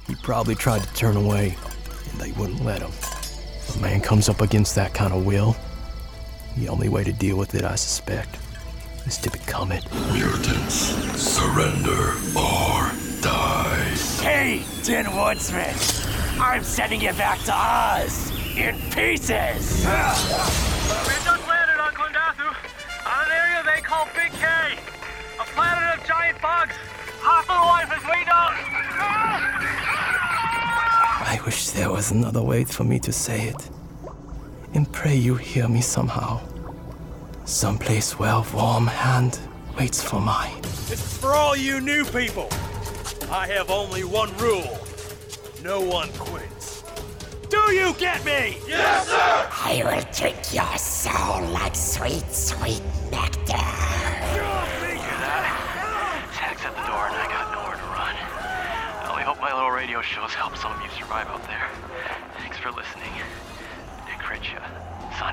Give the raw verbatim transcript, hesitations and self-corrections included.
He probably tried to turn away, and they wouldn't let him. A man comes up against that kind of will, the only way to deal with it, I suspect, is to become it. Mutants, surrender or die. Hey, Tin Woodsman! I'm sending you back to Oz in pieces! We just landed on Klendathu, on an area they call Big K, a planet of giant bugs. Hostile life is way down. I wish there was another way for me to say it. And pray you hear me somehow. Someplace where a warm hand waits for mine. This is for all you new people. I have only one rule. No one quits. Do you get me? Yes, sir! I will drink your soul like sweet, sweet nectar. Tag's at the door and I got nowhere to run. I only hope my little radio shows help some of you survive out there. Thanks for listening. Dick Critcha, signing